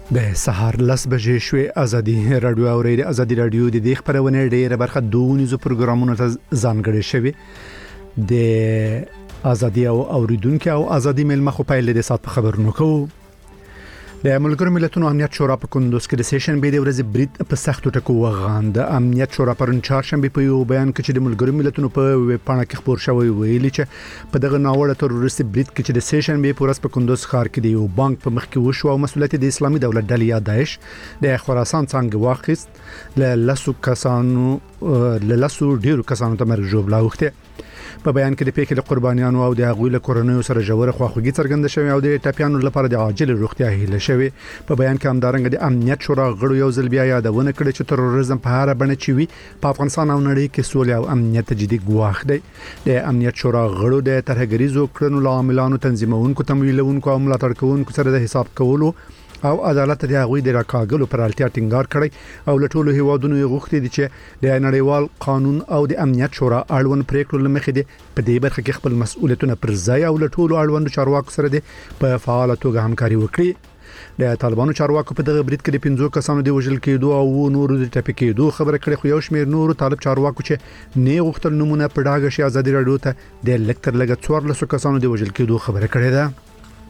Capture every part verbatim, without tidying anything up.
د سهار لس بجې شوې ازادي رادیو اوري د ازادي رادیو د دې خبرونه ډېره برخه دونیزو پروګرامونو ته ځانګړي شوی د ازادي او اوریدونکو او ازادي ملمخ په پیل د سات خبرونو کوو. د ملګرو ملتونو امنیت شورا په کندوز کې د سیشن به د ورځې برید په سختو ټکو وغاند. امنیت شورا پرون چهارشنبه په یو بیان کې چې د ملګرو ملتونو په ویب پاڼه کې خبر شوی ویلي چې په دغه ناوړه تروریستي برید کې چې د سیشن به پورس په کندوز ښار کې د یو بانک په مخ کې وشو او مسؤلیت د اسلامي دولت ډلې یا داعش د خراسان څنګه واخیست ل لاسو کسانو ل لاسو ډیرو کسانو ته مرګ جوړ لاوخته. په بیان کې د پیښې د قربانیانو او د هغوی له کورنیو سره ژوره خواخوږي څرګنده شوې او د ټاپیانو لپاره د عاجل روغتیا هیله شوې. په بیان کې همدارنګه د امنیت شورا غړو یو ځل بیا یادونه کړې چې تروریزم په هر بڼه چوي په افغانستان او نړۍ کې سولې او امنیت جدي ګواښ دی. د امنیت شورا غړو د ترهګریزو کړنو لاملانو تنظیمونکو تمویلونکو او ملاتړ کوونکو سره د حساب کولو او عدالت د هغوی د راکاګلو پر اړتیا ټینګار کړی او له ټولو هیوادونو یې غوښتي دي چې د نړیوال قانون او د امنیت شورا اړوند پریکړو لمخې دي په دې برخه کې خپل مسؤلیتونه پر ځای او له ټولو اړوندو چارواکو سره دي په فعال توګه همکاري وکړي. د طالبانو چارواکو په دغه برید کې د پنځو کسانو د وژل کېدو او نورو د ټپي کېدو خبره کړې، خو یو شمېر نورو طالب چارواکو چې نه غوښتل نمونه په ډاګه شي ازادي رادیو ته د لکتر لګ څوارلس کسانو د وژل کېدو خبره کړې ده.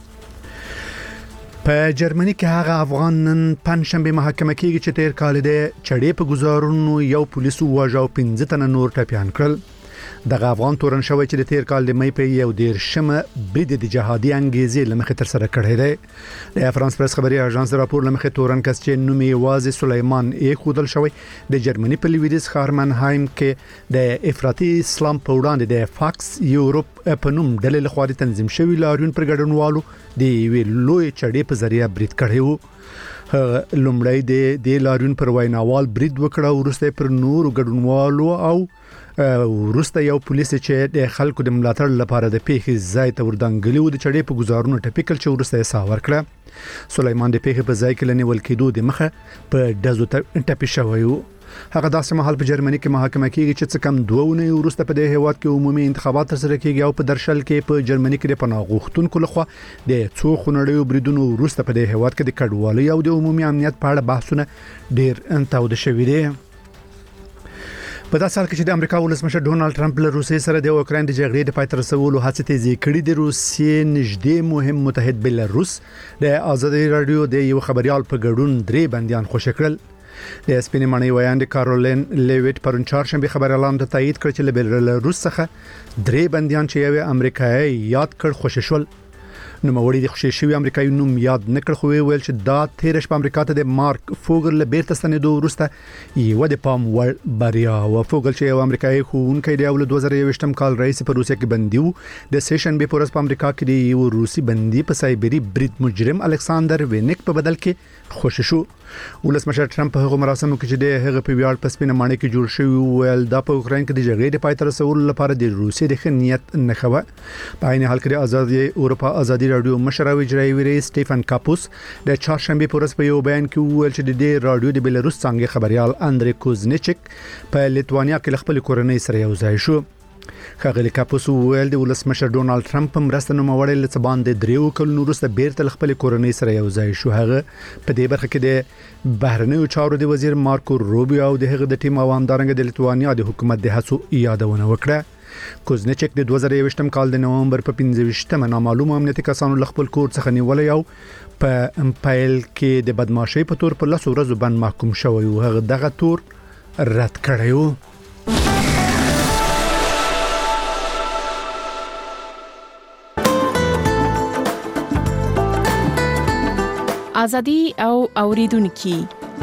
په جرمني کې هغه افغان نن پنځشنبه محاکمه کېږي چې تیر کال د چړې په گزارونو یو پولیسو واژه او پنځه تنه نور ټپيان کړل. دغه افغان تورن شوی چې د تیر کال د مې په یو دیرشمه برید د جهادي انګیزې لمخې تر سره کړی دی. د فرانس پریس خبري اژانس راپور لمخې تورن کس چې نوم یې واځي سليمان ای خودل شوی د جرمني په لویدیز ښار منهایم کې د افراطي اسلام په وړاندې د فاکس یورپ په نوم ډلې لخوا تنظیم شوی لاریون پر ګډونوالو د وی لوی چړې په ذریعہ برید کړی وو. لومړی د د لاریون پر ویناوال برید وکړ او وروسته پر نورو ګډونوالو او ورسته یو پولیس چې د خلکو د ملاتړ لپاره د پیښې ځای ته وردانګلی و د چړې په گزارونو ټپیکل چې ورسته یې ساور کړه. سليمان د پیښې په ځای کې لنیول کېدو د مخه په دزو ټپي شوی و. هغه داسې مهال په جرمني کې محاکمه کېږي چې څه کم دوه ونې وروسته په دې هیواد کې عمومي انتخابات ترسره کېږي او په درشل کې په جرمني کې د پناه غوښتونکو لخوا د څو خونړیو بریدونو وروسته په دې هیواد کې د کډوالۍ او د عمومي امنیت په اړه بحثونه ډېر انتاوده شوي دي. په داسې حال کې چې د امریکا ولسمشر ډونالد ټرمپ له روسیې سره د اوکراین د جګړې د پای ته رسولو هڅې تیزې کړې دي. روسیې نږدې مهم متحد بلاروس د ازادي رادیو د یو خبريال په ګډون درې بنديان خوشی کړل. د سپینې معنی ویاند کارولین لیویټ پرون چهارشنبه خبر اعلان ته تایید کړ چې له بلاروس څخه درې بنديان چې یو امریکایي یاد کړ خوشی شول. نو موري د خوشی شوی امریکایي نوم یاد نکړ، خو ویل چې دا تیر شپه امریکا ته د مارک فوګل له بیرته ستنېدو وروسته یو د پام ور بریا و. فوګل چې یو امریکایي خوونکی دی او له دوه زره یوویشتم کال رئیس په روسیه کې بندي و. د سیشن به پورس په امریکا کې دی یو روسي بندي په سایبری برید مجرم الکساندر وینیک په بدل کې خوشی شو. ولسمشر ټرمپ په هغه مراسمو کې چې د هغه په ویاړ په سپینه معنی کې جوړ شوی ویل دا په اوکراین کې د جګړې د پای ته رسولو لپاره د روسي د خنیت نه خو. په عین حال کې د ازادي اروپا ازادي رادیو مشر او اجرایي رئیس سټيفن کاپوس د چهارشنبه پورس په یو بیان کې ویل چې د رادیو د بلاروس څنګه خبريال اندري کوزنیچک په لیتوانیا کې خپل کورنۍ سره یو ځای شو. خغلی کاپوس ویل د ولسمشر ډونالد ټرمپ مرسته نو موړل لڅبان د دریو کلونو وروسته بیرته خپل کورنۍ سره یو ځای شو. هغه په دې برخه کې د بهرنیو چارو د وزیر مارکو روبیو او د هغه د ټیم اوامدارنګ د لیتوانیا د حکومت د هڅو یادونه وکړه. کوزنیچک د دوه زره یوویشتم کال د نومبر په پنځه ویشتمه نامعلوم امنیتي کسانو خپل کور څخه نیولې او په امپایل کې د بدمعشي په تور په لاسو ورځو باندې محکوم شوی او هغه دغه تور رد کړی و. ازادي او اوریدونکو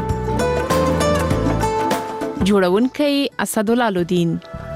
جوړونکي اسدالله لودین.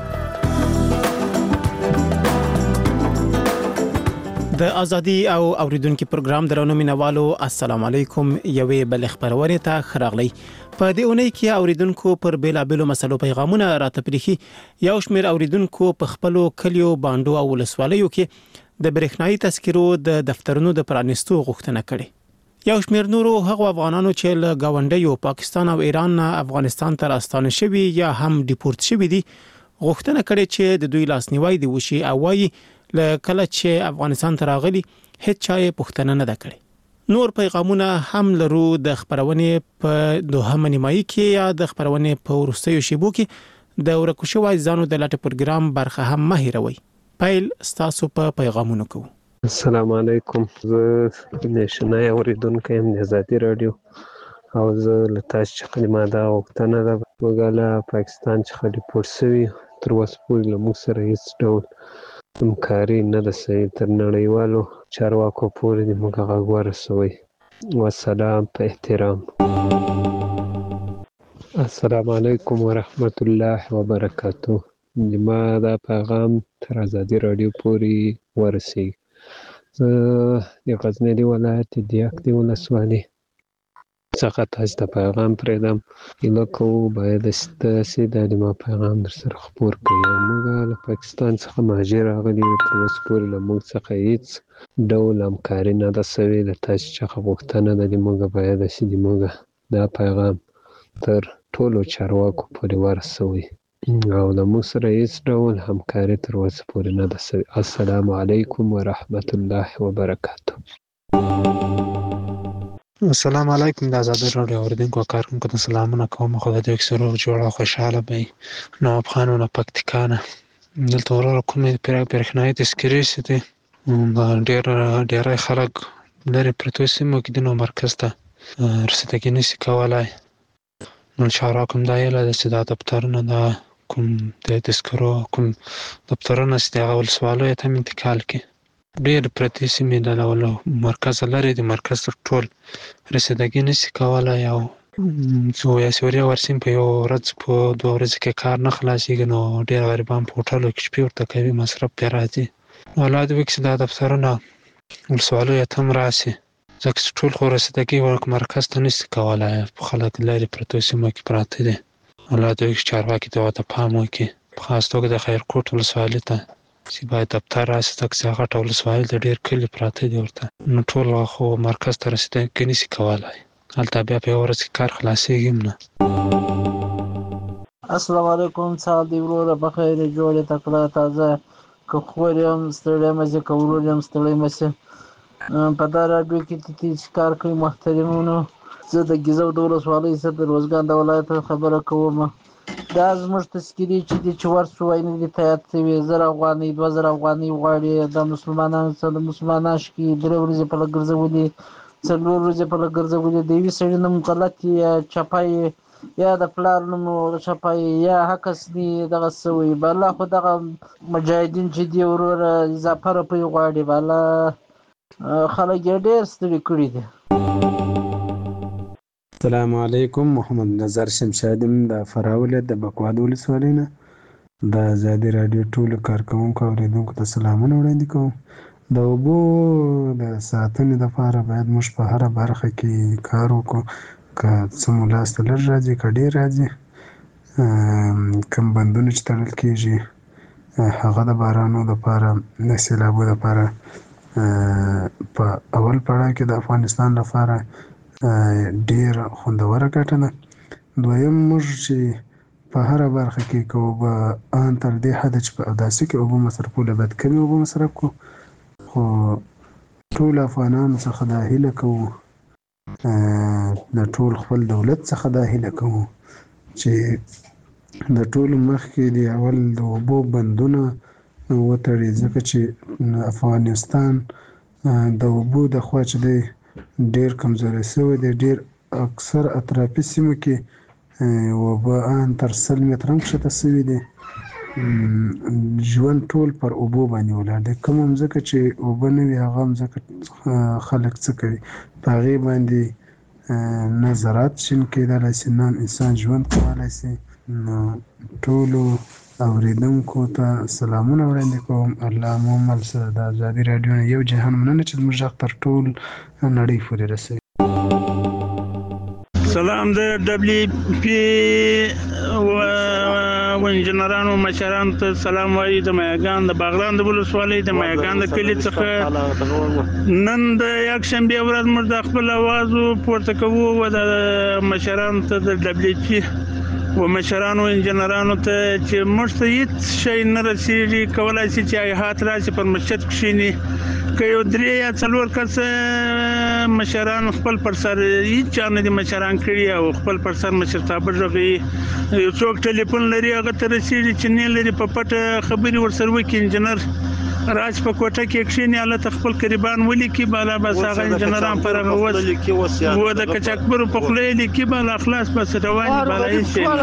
د ازادي او اوریدونکو پروګرام درنو مینوالو السلام علیکم. یوې بل خبرونه ته خراغلی. په دې اونۍ کې اوریدونکو پر بیلابلو مسلو پیغامونه راتپریخي. یو شمېر اوریدونکو په خپلو کلیو باندو او ولسوالیو کې د برېښنايي تذکرو د دفترونو د پرانیستو غوښتنه کړې. یو شمېر نورو هغو افغانانو چې له گاونډیو پاکستان او ایران نه افغانستان ته راستانه شوي یا هم ډیپورت شوي دي غوښتنه کړې چې د دوی لاسنیوي دی وشي او وايي له کله چې افغانستان ته راغلي هیڅ چا یې پوښتنه نه ده کړې. نور پیغامونه هم لرو د خبرونې په دوهمه نیمایي کې یا د خبرونې په وروستیو شیبو کې د ورکو شوی ځانو د لټ پروګرام برخه هم مه هیروئ. پیل ستاسو په پیغامونو کوو. السلام علیکم، زه نشنای اوریدونکو یم د آزادي رادیو او زه له تاسو څخه د ماده غوښتنه ده موږ له پاکستان څخه ریپورټ شوي تر اوسه پورې له موږ سره هیڅ ډول همکاري نه ده شوې، تر نړیوالو چارواکو پورې د موږ غږ ورسوئ. والسلام په احترام. السلام علیکم ورحمت الله وبرکاته. زما دا پیغام تر آزادي رادیو پورې ورسیږي. زه د غزني ولایت د یکدي ولسوالۍ څخه تاسو ته پیغام پرېږدم. هیله کوو باید ستاسې دا د ما پیغام در سره خپور کړئ. موږ له پاکستان څخه مهاجر راغلي یو، تر اوسه پورې له موږ څخه هیڅ ډول همکاري نه ده شوې. له تاسو څخه غوښتنه ده د موږ باید چې د موږ دا پیغام تر ټولو چارواکو پورې ورسوئ او له موږ سره هیڅ ډول همکاري تر اوسه پورې نه ده شوې. السلام علیکم ورحمت الله وبرکاته. السلام علیکم، د آزادي رادیو اوریدونکو کارکونکو ته سلامونه کوم. خدای دې وکړي روغ جوړ او خوشاله وي. نواب خان له پکتیکا نه دلته وراره کومې برېښنايي تذکرې چې دي ډېر ډېری خلک لرې پرتو سیمو کې دي، نو مرکز ته رسیدګي نشي کولی. نو چارواکو هم دا هیله ده چې دا دفترونه دا کوم د تذکرو کوم دفترونه چې د هغه ولسوالیو ته هم انتقال کړي. ډېر پرتې سیمې د له مرکزه لرې دي، مرکز ته ټول رسیدګي نشي کولی او څو یا سوریه ورسیم په یو ورځ په دوه ورځې کې کار نه خلاصېږي، نو ډېر غریبان په هوټلو کې شپې ورته کوي، مصرف پرې راځي. الله دې وکړي چې دا دفترونه ولسوالیو ته هم راشي، ځکه چې ټول خو رسیدګي مرکز ته نشي کولی، خلک لرې پرتو سیمو کې پراته دي. الله دې وکړي چارواکي دې ورته پام وکړي، په خاص توګه د خیرکوټ ولسوالۍ ته چې باید دفتر راشي، ځکه چې هغه غټه ولسوالۍ ده، ډېر کلي پراته دي ورته، نو ټول خو مرکز ته رسیدګي نشي کولی. هلته بیا په یوه ورځ کې کار خلاصېږي هم نه. السلام علیکم، سهار دې وروره بخیر، جوړې تکړه تازه، که خور یم ستړی مه شې، که ورور یم ستړی مه شې. په دا راډیو کې چې کار کوي محترمونو، زه د ګیزو د ولسوالۍ څخه د روزګان د ولایت خبره کوم. دا زموږ تذکرې چې دي چې ورسو وینې دي تایید شوي، زر افغانۍ دوه زره افغانۍ غواړي. د مسلمانانو څخه د مسلمانان شکي درې ورځې په لږ ګرځولي، څلور ورځې په لږ ګرځولي، د یوې سړي نوم غلط یا چپه یا د پلار نوم چپه یا هکس دي دغه څه وي. بالا خو دغه مجاهدین چې دي وروره اضافه روپۍ غواړي، بالا خلک یې ډېر ستړي کړي دي. السلام علیکم، محمد نظر شمشاد یم د فراه ولایت د بکواد ولسوالۍ نه. د آزادي راډیو ټولو کارکوونکو او اورېدونکو ته سلامونه وړاندې کوم. د اوبو د ساتنې لپاره باید موږ په هره برخه کې کار وکړو، که څه مو لاسته لږ راځي که ډېر راځي. کوم بندونه چې تړل کېږي هغه د بارانو لپاره د سیلابو لپاره په اول پړاو کې د افغانستان لپاره ډېر خوندوره ګټه ده. دویم موږ چې په هره برخه کې که اوبه ان تر دې حده چې په اوداسه کې اوبه مصرفوله باید کمې اوبه مصرف کړو، خو ټول افغانانو څخه دا هیله کوو، د ټول خپل دولت څخه دا هیله کوو چې د ټولو مخکې د اول د اوبو بندونه وتړي، ځکه چې افغانستان د اوبو د خوا چې دی ډېر کمزوری شوی دی. ډېر اکثر اطرافي سیمو کې اوبه ان تر سل متره هم کښته شوي دي. ژوند ټول پر اوبو باندې ولاړ دی. کومه مځکه چې اوبه نه وي هغه مځکه خلک څه کوي، په هغې باندې نه زراعت شین کېدلی شي، نه انسان ژوند کولی شي. نو ټولو اوریدونکو ته سلامونه وړاندې کوم. الله مو مل شه. د آزادي راډیو نه یو جهان مننه چې زموږ غږ تر ټول نړۍ پورې رسوي. سلام د ډبلیو پی و انجنیرانو مشرانو ته سلام وایي. د مایاګان د باغران د ولسوالۍ د مایاګان د کلي څخه نن د یکشنبې ورځ موږ د خپل اواز پورته کوو و د مشرانو ته د ډبلیو پی و مشرانو انجنیرانو ته چې موږ ته هیڅ شی نه رسېږي. کولی شي چې هیات راشي پر مسجد کښېني، که یو درې یا څلور کسه مشران خپل پر سر هیڅ چا نه دي مشران کړي او خپل پر سر مشرتابه ژغي یو څوک ټلیفون لري هغه ته رسیږي چې نه لري په پټه خبري ورسره وکړي انجنیر راج په کوټه کې کښینی الله خپل قربان ولیکي بالا بس هغه انجنیران پر هغه وس و د کچکبر په خله لیکي بالا اخلاص بس رواني بالا هیڅ شي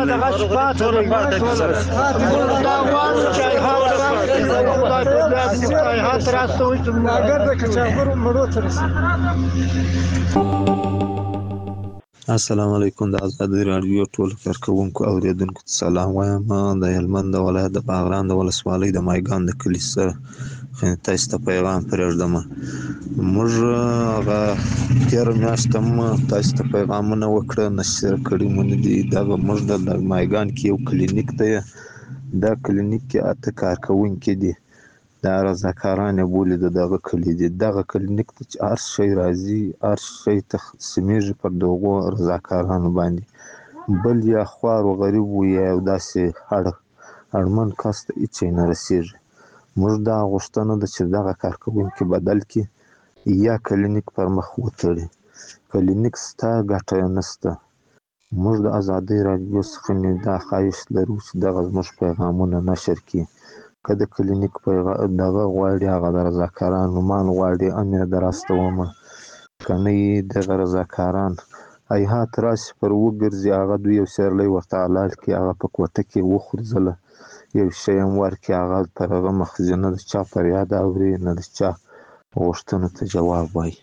السلام علیکم د آزادۍ رادیو ټول کارکونکو اوریدونکو ته سلام وایم. د هلمند ولایت د باغران د ولسوالۍ د مایګان د کلي سره تاسو ته پیغام پرېږدم. موږ هغه تېره میاشت هم تاسو ته پیغامونه وکړه نشر کړي مونږ دي دغه موږ د مایګان کې یو کلینیک دی. دا کلینیک کې اته کارکونکي دي دا رضاکاران بولي د دغه کلی دي. دغه کلینیک ته چې هر شی راځي هر شی تقسیمیږي پر دغو رضاکارانو باندې بل یا خوار و غریب و یا یو داسې اړ اړمن کس ته هېڅ شی نه رسېږي. موږ دا غوښتنه ده چې دغه کارکوونکي بدل کړي یا کلینیک پر مخ وتړي. کلینیک سته ګټه نشته. موږ د آزادۍ رادیو څخه دا خواهش لرو چې دغه زموږ پیغامونه نشر کړي. که د کلینیک دغه غواړي هغه د رضاکارانو مان غواړي هم یې دراستومه که نه یې دغه رضاکاران هیهات راشي پر وګرځي هغه دوی یو سیرلی ورته حلال کړي هغه په کوټه کې وخورځله یو شی هم ورکړي هغه پر هغه مخزي نه د چا فریاد اوري نه د چا غوښتنو ته جواب وایي.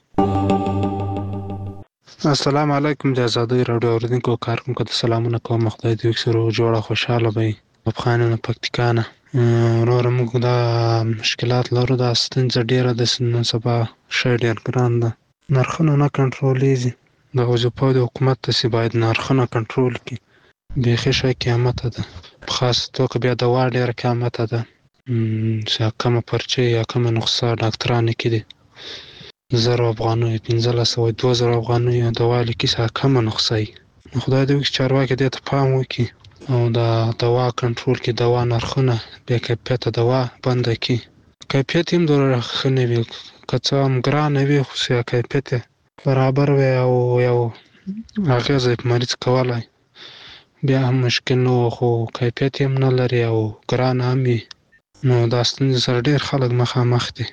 السلام علیکم د آزادۍ راډیو اوریدونکو کارکونکو ته سلامونه کوم. خدای دې وکړي روغ جوړه خوشحاله به وي افغانانو پکتیکا نه. وروره موږ دا مشکلات لرو دا ستونزه ډېره ده نن سبا شی ډېر ګران ده نرخونه نه کنټرولېږي. د وظیفو د حکومت داسې باید نرخونه کنټرول کړي. بیخي شی قیامته ده په خاص توګه بیا دوا ډېره قیامته ده چې کمه پرچې یا کمه نسخه ډاکټرانو کې دي زرو افغانیو پنځلس سوه دوه زره افغانیو دوا لیکي چې کمه نسخه وي. خدای دې وکړي چارواکي دې ته پام وکړي او دا دوا کنټرول کړي دوا نرخونه بې کیفیته دوا بنده کړي. کیفیت هم دومره ښه نه وي که څه هم ګرانه وي خو چې کیفیت یې برابر وي او یو اغېزه یې په مریض کولی بیا هم مشکل نه و خو کیفیت هم نه لري او ګرانه هم وي نو دا ستونزې سره ډېر خلک مخامخ دي.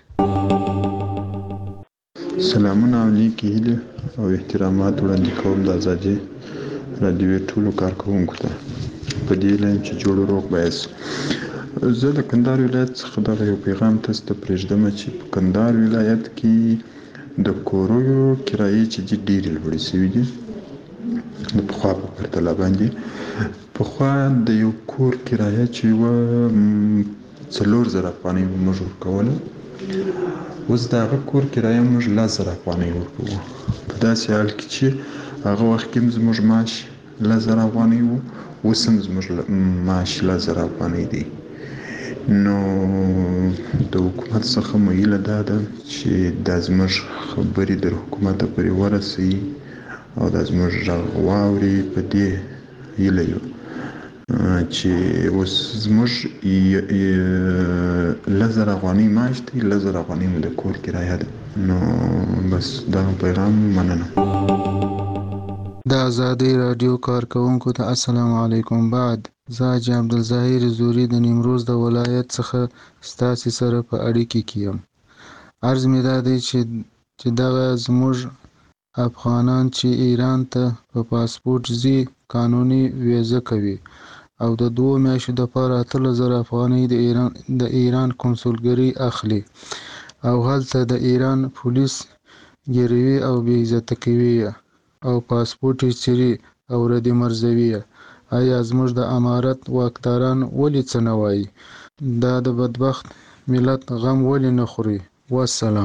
سلامونه او نیکې هیلې او احترامات وړاندې کوم د آزادۍ رادیو ټولو کارکوونکو ته په دې لایم چې جوړ روغ باید. زه د کندهار ولایت څخه دغه یو پیغام تاسو ته پرېږدم چې په کندهار ولایت کې د کورویو کرایې چې دي ډېرې لوړې شوي دي د پخوا په پرتله باندې. پخوا د یو کور کرایه چې وه څلور زره افغانۍ موږ ورکوله اوس د هغه کور کرایه موږ لس زره افغانۍ ورکوو. په داسې حال کې چې هغه وخت کې هم زموږ معاش لس زره افغانۍ و اوس هم زموږ معاش لس زره افغانۍ دی. نو د حکومت څخه مو هیله دا ده چې دا زموږ خبرې در حکومت پورې ورسوي او دا زموږ غږ واوري. په دې هیله یو چې اوس زموږ لس زره افغانۍ معاش دی لس زره افغانۍ مو د کور کرایه ده. نو بس دغه پیغام مننه. د آزادۍ راډیو کارکوونکو ته السلام علیکم. بعد زه حاجي عبدالظاهر زوري د نیمروز د ولایت څخه ستاسې سره په اړیکې کې یم. عرض مې دا دی چې دغه زموږ افغانان چې ایران ته په پاسپورټ ځي قانوني ویزه کوي او د دوو میاشتو دپاره اتلس زره افغانۍ د ایران د ایران کنسولګرۍ اخلي او هلته د ایران پولیس ګیروي او بې عزته کوي او پاسپورټ یې څیري او ردې مرزوي. آیا زموږ د امارت واکداران ولې څه نه وایي؟ دا د بدبخت ملت غم ولې نه خوري؟ والسلام.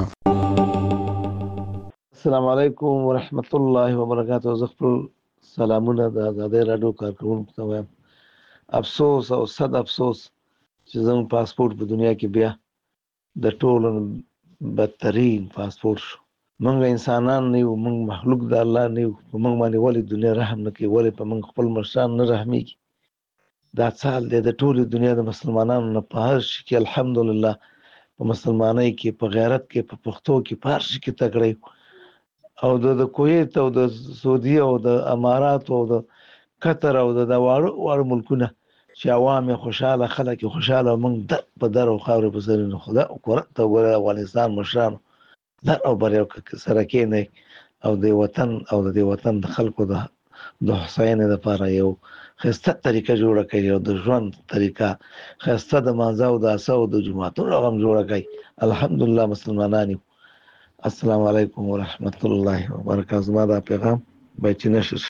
السلام علیکم ورحمت الله وبرکاته. زه خپل سلامونه د آزادۍ راډیو کارکوونکو ته وایم. افسوس او صد افسوس چې زموږ پاسپورټ په دنیا کې بیا د ټولو بدترین پاسپورټ شو. موږ انسانان نه یو موږ مخلوق د الله نه یو په موږ باندې ولې دنیا رحم نه کوي ولې په موږ خپل مشران نه رحمیږي. دا څه حال دی د ټولې دنیا د مسلمانانو نه په هر شي کې الحمدلله په مسلمانۍ کې په غیرت کې په پښتو کې په هر شي کې تکړه او د کویت او د سعودي او د امارات او د قطر او د واړو واړو ملکونه چې عوام خوشاله خلک خوشاله موږ د په در او خاورې په سر نه خدا ورته ګوره افغانستان مشران در او بر یو سره کېنه او د وطن او د وطن د خلکو د د حسین لپاره یو خسته طریقه جوړه کړي او د ژوند طریقه خسته د مانځه او د اسو د جمعهتونو هم جوړه کړي. الحمدلله مسلمانانو السلام علیکم ورحمت الله وبرکاته. زما دا پیغام به چې نشر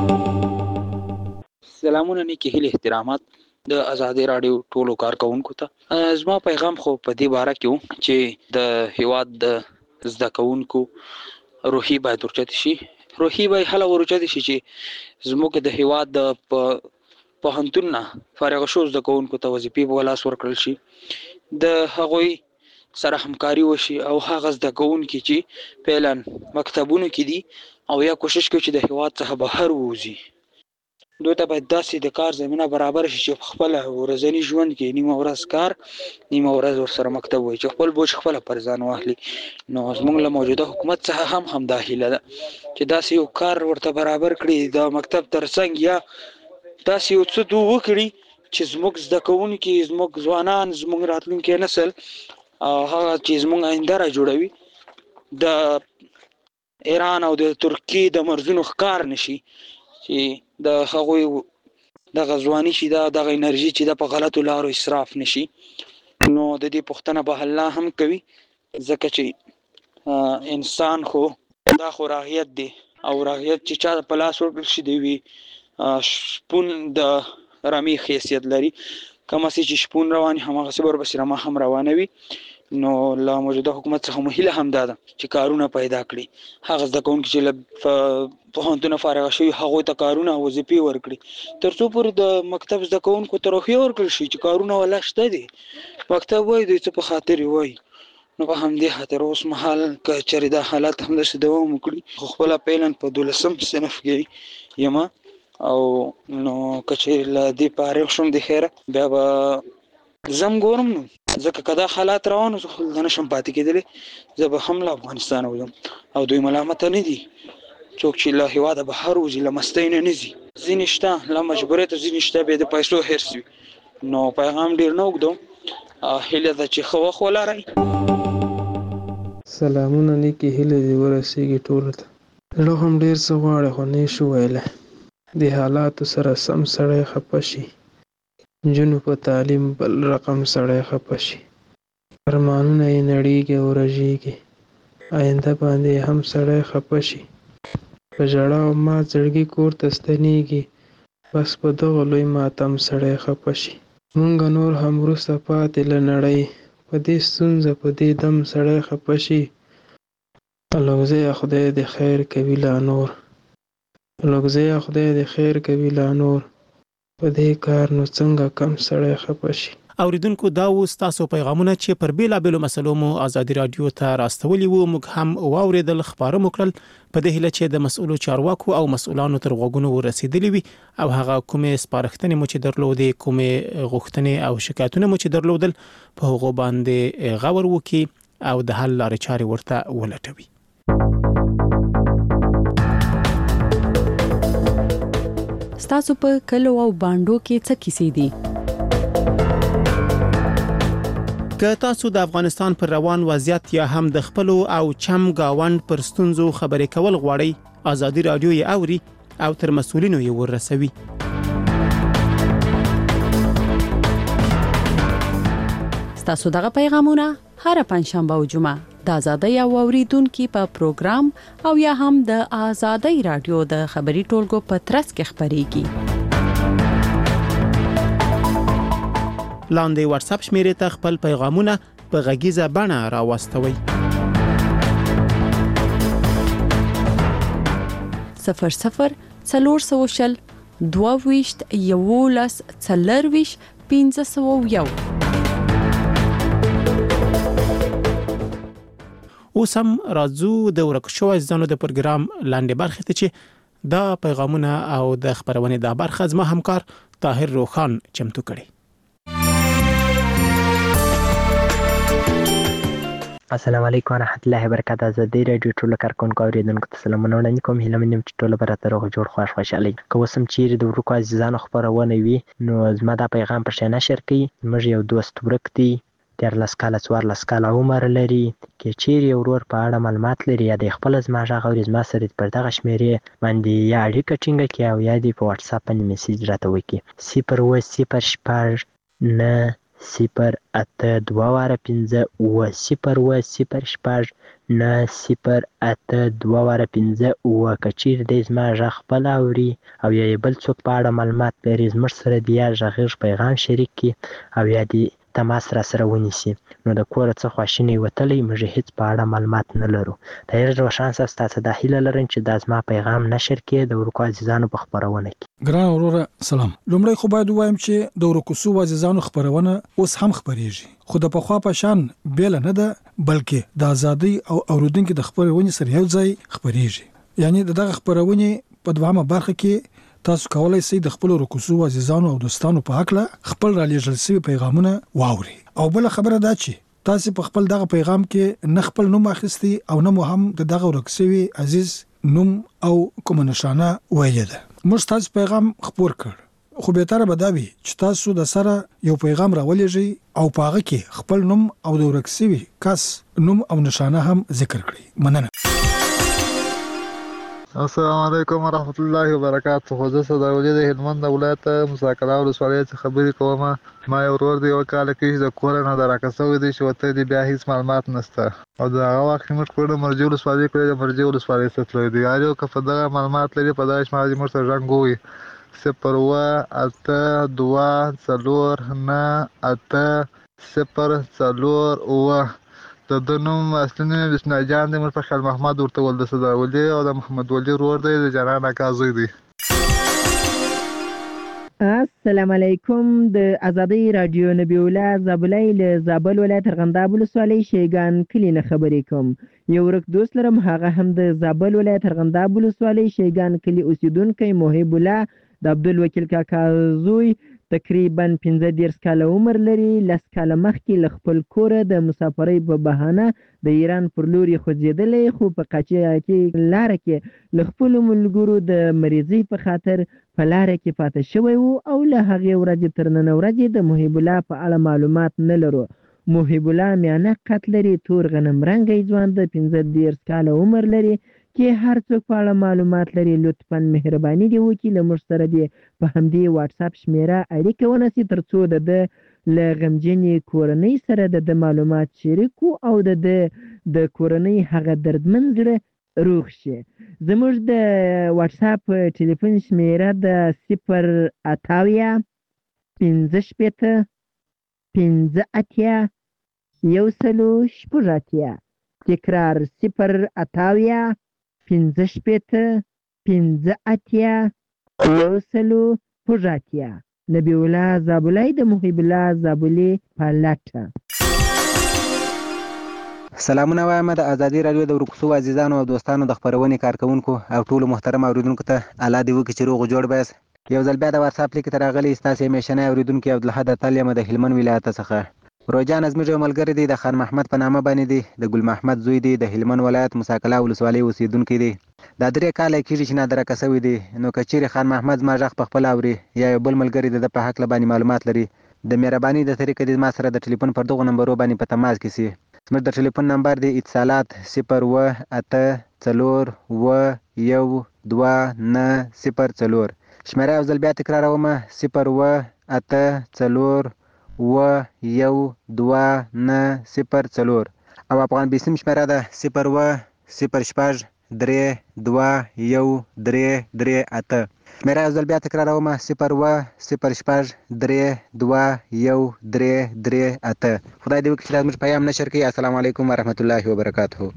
سلامونه نیکی هیله احترامات د آزادی رادیو ټولو کارکونکو ته. زما پیغام خو په دې باره کې و چې د هیواد د زده کوونکو روحي باید ورچت شي. روحي باید هله ورچت شي چې زموږ د هیواد د پوهنتون نه فارغ شو زده کوونکو ته وظیفې په لاس ورکړل شي، د هغوی سره همکاري وشي او هغه زده کوونکي چې فعلا مکتبونو کې دي او یا کوشش کوي چې د هیواد څخه بهر ووځي، دوی ته باید داسې د کار زمینه برابر شي چې خپل ورځنی ژوند کې نیمه ورځ کار نیمه ورځ ورسره مکتب وي، چې خپل بوج خپل پر ځان واخلي. نو زموږ له موجوده حکومت څخه هم هم داخله ده چې داسې یو کار ورته برابر کړي، د مکتب ترڅنګ یا داسې یو څه دوه وکړي چې زموږ زده کوونکي زموږ ځوانان زموږ راتلونکي نسل هغه چې زموږ آینده را جوړوي د ایران او د ترکیې د مرزونو ښکار نشي، چې د هغوی د غزوانی شي دا د انرژي چې د په غلطو لارو اسراف نشي. نو د دې پښتنه به الله هم کوي ځکه چې انسان خو دا خو راغیت دی او راغیت چې چا په لاس ورکړل شي دی وي شپون د رمی خاصیت لري، کوم چې شپون رواني همغه صبر بس رما هم روانوي. نو لا موجوده حکومت څخه مهله هم داده چې کارونه پیدا کړي، هغه ځکه کوم چې په هندونه فارغ شوی هغه ته کارونه وظیفې ورکړي ترڅو پر د مکتب زده کوونکو ترخی ورکړي شي چې کارونه ولا شته دي مکتب وای دوی څه په خاطر وای. نو په همدې خاطر اوس مهال کچری د حالات هم د دوام وکړي خپل پیلن په دولسم صنف کې یما او نو کچری ل دې پاره شوم د خیره بیا به زم ګورم نو ځکه کدا حالات روانو زه خل نه شم پاتې کېدلې زه به هم له افغانستان وځم او دوی ملامت نه دي څوک چې له هیواده بهر وځي له مستۍ نه نځي ځینې شته له مجبوریت ځینې شته به د پیسو حرص وي. نو پیغام ډیر نه وګدم هیله ده چې خو خو لري. سلامونه نیکی هیله دې ورسیږي ټول ته. له هم ډیر څه غواړي خو نه شو ویله د حالاتو سره سم سړی خپه شي، جنو په تعلیم بل رقم سړی خپه شي، ارمانونه یې نړیږي او رژیږي، آینده باندې هم سړی خپه شي، په ژړا او ما زړګي کور ته ستنېږي، بس په دغه لوی ماتم سړی خپه شي. مونږ نور هم وروسته پاتې له نړۍ په دې ستونزه په دې دم سړی خپه شي. لوګزی خدای دې خیر کوي لا نور، لوګزی خدای دې خیر کوي لا نور، په دې کار نو څنګه کم سړی خپه شي. اوریدونکو دا و تاسو پیغامونه چې پر بیلابلو مسلو مو آزادي رادیو ته راستولي وو، موږ هم واوریدل خبره موکړل په دې هیله چې د مسؤلو چارواکو او مسؤلانو تر غوږونو ورسېدلی وي او هغه کومې سپارښتنې مو چې درلودې کومې غوښتنې او شکایتونه مو چې درلودل په هغه باندې غور وکړي او د حل لارې چارې ورته ولټوي. ستاسو په کلو او باندو کې څه کیسې دي؟ که تاسو د افغانستان پر روان وضعیت یا هم د خپلو او چم گاوند پر ستونزو خبرې کول غواړئ، آزادي رادیو یې اوري او تر مسؤلینو یې ورسوي. ستاسو دغه پیغامونه هر پنځشنبه او جمعه د آزادۍ او اوریدونکو په پروګرام او یا هم د آزادۍ رادیو د خبري ټولګو په ترڅ کې خبريږي. لاندې واتس اپ شمیرې ته خپل پیغامونه په غږیزه بڼه راوستوئ. صفر صفر څلور سوشل دوه ویشت یولس څلور ویشت پنځه سوه یو. اوس هم راځو د ورک شوی ځانو د پروګرام لاندې برخه ته چې دا پیغامونه او د خبرونه د برخه زما همکار طاهر روخان چمتو کړي. السلام علیکم ورحمت الله وبرکاته. ازادي راډیو ټولو کارکونکو اوریدونکو ته سلامونه وړاندې کوم. هیله مې چې ټوله به راته روغ جوړ خوښ خوشحالي. که اوس هم چیرې د ورکو عزیزانو خپرونه وي نو زما دا پیغام پر شا نشر کړئ. زموږ یو دوست ورک دی، دیارلس کاله څوارلس کاله عمر لري. که چیرې یو ورور په اړه معلومات لري یا د خپله زما غږ اوري، زما سره دې پر دغه شمېرې باندې یا اړیکه ټینګه کړي او یا دې په وټساپ باندې میسیج راته وکړي. صفر اووه صفر شپږ نه صفر اته دوه واره پنځه اووه صفر اووه صفر شپږ نه صفر اته دوه واره پنځه اووه. که چیرې دی زما غږ خپله اوري او یا یې بل څوک په اړه معلومات لري، زموږ سره دې یا غږیز پیغام شریک کړي او یا دې تماس را سره ونیسي. نو د کوره څه خواشینی وتلی، موږ هیڅ په اړه معلومات نه لرو. د هر روښان سره ستاسو د هیله لرم چې دا زما پیغام نشر کړي د ورکو عزیزانو په خپرونه کې. ګران وروره سلام. لومړی خو باید ووایم چې د ورکو سو عزیزانو خپرونه اوس هم خپریږي، خو د پخوا په شان بیل نه ده، بلکې د ازادي او اوریدونکو د خپرونې سره یو ځای خپریږي. یعنی دغه خپرونې په دوامه برخه کې تاسو کولای شئ د خپل رکوسو عزیزانو او دوستانو په حق له خپل را لېږل شوي پیغامونه واوري. او بل خبره دا چې تاسو په خپل دغه پیغام کې نه خپل نوم اخیستی او نه مو هم د دغه ورکسوي عزیز نوم او کوم نشانه ویلې ده. موږ تاسو پیغام خپور کړ، خو به تر به دا وي چې تاسو د سره یو پیغام راولېږئ او په هغه کې خپل نوم او د ورکسوي کس نوم او نشانه هم ذکر کړئ. مننه. السلام علیکم ورحمت الله وبرکاته. خو زه صداولي د هلمند ولایت مساکلا ولسوالۍ څخه خبرې کوم. ما یو ورور دی یو کال کې د کور نه د راکسوي دی چې وته دی بیا هیڅ معلومات نشته او د هغه وخت موږ کړو مرجو ولسوالۍ کړو د مرجو ولسوالۍ څخه دی یارو که په دغه معلومات لري په دغه شمال موږ سره رنګوي صفر اووه اته دوه څلور نه اته صفر څلور اووه. د د نوم اصلي نوم بسم الله جان دی، موږ په خیال محمد ورته ول د صداولي او د محمد ولی ورور دی د جنان اکازوی دی. السلام علیکم. د ازادي رادیو نبی الله زابلای له زابل ولایت ارغنداب ولسوالۍ شیګان کلی نه خبرې کوم. یو ورک دوست لرم، هغه هم د زابل ولایت ارغنداب ولسوالۍ شیګان کلی اوسیدونکی محب الله د عبدالوکیل کاکا زوی. تقریبا پنځه دېرش کاله عمر لري. لس کاله مخکې له خپل کوره د مسافرۍ په بهانه د ایران پر لور یې خوځېدلی، خو په قاچاقي لاره کې له خپلو ملګرو د مریضۍ په خاطر په لاره کې پاته شوی و او له هغې ورځې تر نن ورځې د محب الله په اړه معلومات نه لرو. محب الله میانه قد لري، تور غنم رنګی ځوان د پنځه دېرش کاله عمر لري. کې هر څوک په اړه معلومات لري لطفا مهرباني دې وکړي له موږ سره دې په همدې واتساپ شمېره اړیکه ونیسي تر څو د ده له غمجنې کورنۍ سره د ده معلومات شریک کړو او د ده د کورنۍ هغه دردمن زړه روغ شي. زموږ د واتساپ ټلیفون شمېره د صفر اتاویا پنځه شپېته پنځه اتیا یو سلو شپږ اتیا. تکرار صفر اتاویا پنځه شپېته پنځه اتیا یو سلو شپږ اتیا. نبی الله زابلای د محب الله زابلي په لټه. سلامونه وایم د ازادي رادیو د ورکوسو عزیزانو او دوستانو د خپرونې کارکونکو او ټولو محترم اوریدونکو ته الله دې وکړي چې روغ جوړ بیاست. یو ځل بیا د واتساپ لیک ته راغلی ستاسې همیشنی اوریدونکي عبدالحد اتل یم د هلمند ولایت څخه. روجان زموږ یو ملګری دی د خان محمد په نامه باندې دی، د ګل محمد زوی دی، د هلمند ولایت مساکلا ولسوالۍ اوسیدونکی دی. دا درې کاله کېږي چې نادرکه شوی دی. نو که چیرې خان محمد زما غږ په خپله اوري یا یو بل ملګری د ده په هکله باندې معلومات لري، د مهرباني د طریقې دې زما سره د ټلیفون پر دغو نمبرو باندې په تماس کې سي. زموږ د ټلیفون نمبر دی اتصالات صفر اووه اته څلور اووه یو دوه نه صفر څلور. شمېره یو ځل بیا تکراروم صفر اووه اته څلور اووه یو دوه نه صفر څلور. او افغان بیسیم شمېره ده صفر اووه صفر شپږ درې دوه یو درې درې اته. شمېره یو ځل بیا تکراروم صفر اووه صفر شپږ درې دوه یو درې درې اته. خدای دې وکړي چې دا زموږ پیام نشر کړي. السلام علیکم ورحمت الله وبرکاته.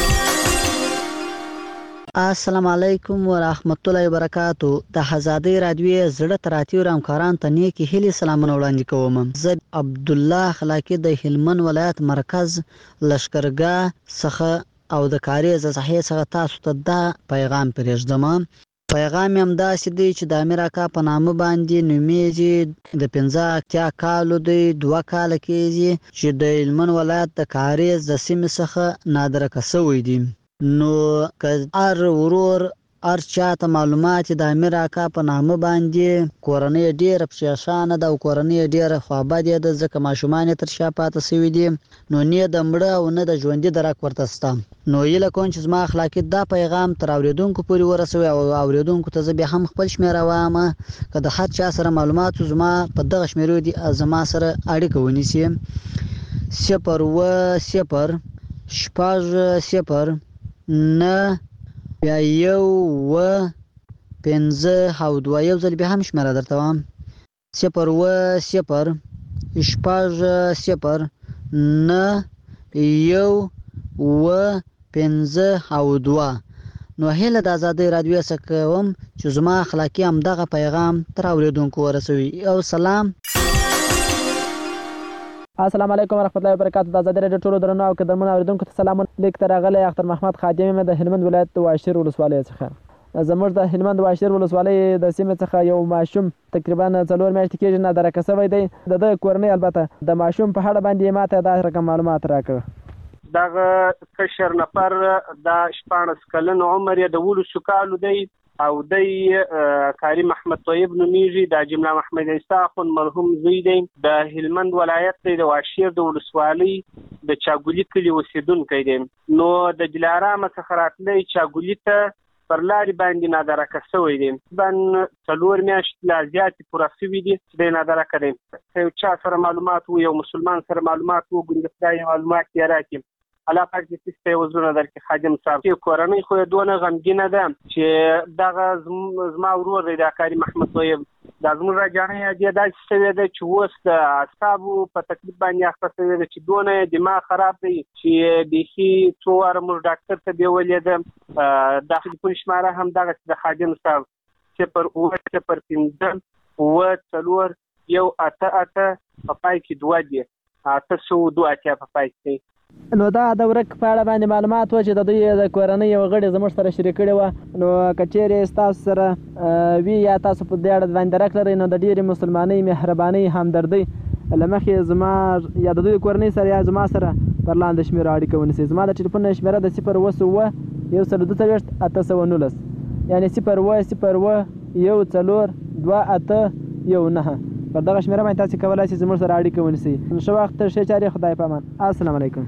السلام علیکم ورحمت الله وبرکاتو. د ازادي رادیو زړه تراتیو همکاران ته نیکی هیلې سلامونه وړاندې کوم. زه عبدالله خلاقي د هلمند ولایت مرکز لشکرګاه څخه او د کاریز صحیح څخه تاسو ته دا پیغام پرېږدم پیغام هم داسې دی چې د امیر اکا په نامه باندې نومیږي، د پنځه اتیا کالو دی، دوه کاله کېږي چې د هلمند ولایت د کاریز د سیمې څخه نادرکه شوی دی. نو که هر ورور هر چاته معلومات د امیر اکا په نامه باندې کورنۍ ډېره پریشانه ده او کورنۍ ډېره خوابدې ده، ځکه ماشومان یې تر شا پاتې شوي دي، نو نه د مړه او نه د ژوندي درک ورته شته. نو هیله کوم چې زما اخلاقي دا پیغام تر اورېدونکو پورې ورسوي او اورېدونکو ته زه بیا هم خپل شمېره وایم، که د هر چا سره معلومات زما په دغه شمېرو دي زما سره اړیکه ونیسي. صفر اوه صفر شپږ صفر نه بیا یو اوه پنځه او دوه، یو ځل بیا هم شمېره درته وایم، صفر اوه صفر شپږ صفر نه یو اوه پنځه او دوه. نو هیله د ازادۍ راډیو څخه کوم چې زما اخلاقي همدغه پیغام تر اورېدونکو ورسوي. او سلام. السلام علیکم ورحمت الله وبرکاتو. د ازادۍ راډیو ټولو درنو او قدرمنو اورېدونکو ته سلام. لیک ته راغلی اختر محمد خادم یم د هلمند ولایت د واشیر ولسوالۍ څخه. زموږ د هلمند واشیر ولسوالۍ د سیمې څخه یو ماشوم تقریبا څلور میاشتې کېږي نادرکه شوی دی. د ده کورنۍ البته د ماشوم په اړه باندې ماته دا رقم معلومات راکړه. دغه کشر نفر د شپاړس کلن عمر یې د ولسو کالو دی او دی کریم احمد طیب نومیږي، د جمله محمد عیسی اخوند مرحوم زوی دی، د هلمند ولایت دی، د واشیر د ولسوالۍ د چاګولي کلي اوسېدونکی دی. نو د دلارام څخه راتلی چاګولي ته پر لارې باندې نادرکه شوی دی. تقریبا څلور میاشتې لا زیاتې پوره شوي دي چې دی نادرکه دی. که یو چا سره معلومات و، یو مسلمان سره معلومات و، ګوندې خدای معلومات یې راکړي، الله پاک دې تاسو ته وزرونه درکړي. خادم صاحب چې کورنۍ خو یې دونه غمګینه ده چې دغه زما ورور دی د کریم احمد طیب، دا زموږ راجانۍ دې داسې شوې ده چې اوس د اعصابو په تکلیف باندې اخته شوې ده چې دونه یې دماغ خراب دی چې بیخي څو واره موږ ډاکټر ته بیولې ده. د ټلیفون شماره هم دغسې د خادم صاحب صفر اوه صفر پنځه اوه څلور یو اته اته په پای کې دوه دي، اته سوه دوه اتیا په پای کې. نو دا د ورک په اړه باندې معلومات و چې د دوی د کورنۍ یو غړي زموږ سره شریک کړي وه. نو که چیرې ستاسو سره وي یا تاسو په دې اړه باندې درک لرئ، نو د ډېرې مسلمانۍ، مهربانۍ، همدردۍ له مخې زما یا د دوی کورنۍ سره یا زما سره پر لاندې شمېرو اړیکه ونیسئ. زما د ټلیفون شمېره د صفر اوه اوه یو سل دوه څلوېښت اته سوه نولس، یعنې صفر اوه صفر اوه یو څلور دوه اته یو نهه. پر دغه شمېره باندې تاسې کولی شئ زموږ سره اړیکه ونیسئ. ښه وخت، ښې چارې، خدای په امان. السلام علیکم.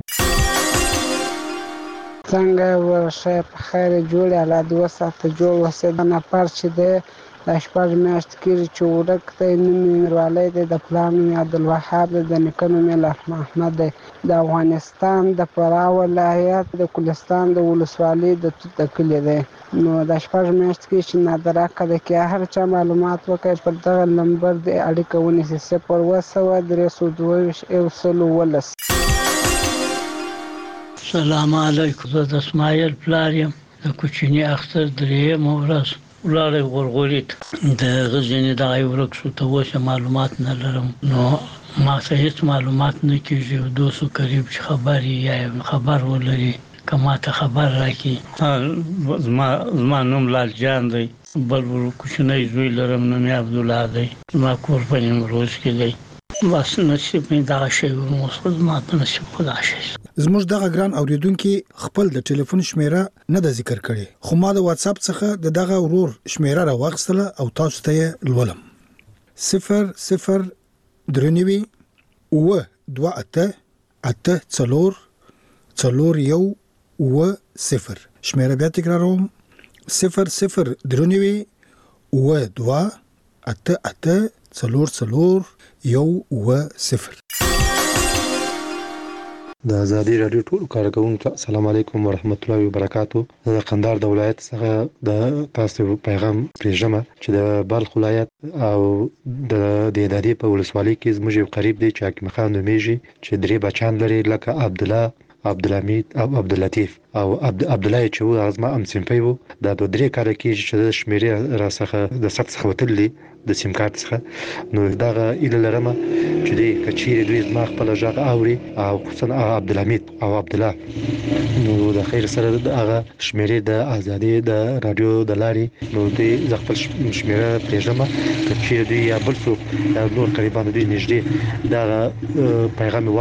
څنګه ورشه په خیر جوړ الله دې وساته جوړ وسه. دا نفر چې دی دا شپږ میاشتې کېږي چې ورک دی، نوم یې میروالی دی، د پلار نوم یې عبدالوهاب دی، د نیکه نوم یې لرحم احمد دی، د افغانستان د فراه ولایت د کلستان د ولسوالۍ د توت د کلي دی. نو دا شپږ میاشتې کېږي چې نادرکه دی. که هر چا معلومات وکړي پر دغه نمبر دې اړیکه ونیسي، صفر اوه سوه درې سوه دوه ویشت یو سل اوولس. سلام علیکم. زه د اسماعیل پلار یم. د کوچني اختر درېیمه ورځ ولاړی غورغوري ته، د هغه ځینې دغه یې ورک شو. ته اوس معلومات نه لرم، نو ما ته هېڅ معلومات نه کېږي. یو دوست قریب چې خبر یې یا خبر ولري که ما ته خبر راکړي. زما نوم لال جان دی، بل کوچنی زوی لرم نوم یې عبدالله دی، زما کور په نیمروز کې دی. بس نصیب مې دغه شی و، اوس خو زما په نصیب خو دغه شی. زموږ دغه ګران اوریدونکي خپل د ټلیفون شمیره نه د ذکر کړي، خو ما د واتس اپ څخه د دغه ورور شمیره راوغستله او تاسو ته لولم. صفر صفر درنوي اوه دوه اته اته څلور څلور یو اوه صفر. شمیره بیا تکراروم، صفر صفر درنوي اوه دوه اته اته څلور څلور یو اوه صفر. د ازادي رادیو ټول کارکونکو السلام علیکم ورحمت الله وبرکاتو. د قندهار د ولایت څخه د تاسو پیغام پرېږم چې د بلخ ولایت او د دهدادي په ولسوالۍ کې زموږ یو قریب دی چې حکیم خان نومیږي، چې درې بچان لري، لکه عبدالله، عبدالحمید او عبداللطیف او عبد الله چې و ازما ام سیمپي وو دا دوه درې کال کې چې شمیرې را څخه د سخت څخه وتلې د سیم کارت څخه نو دغه اله لرمه چې دې کچېر دوی زما خپل ځای اوري او خصوصا عبدالحمید او عبد الله نو د خیر سره هغه شمیرې د ازادي د رادیو د لارې نو دې ز خپل شمیره پېژنم کچېر دوی یا بل څوک نور قریبان دوی نږدې دا پیغام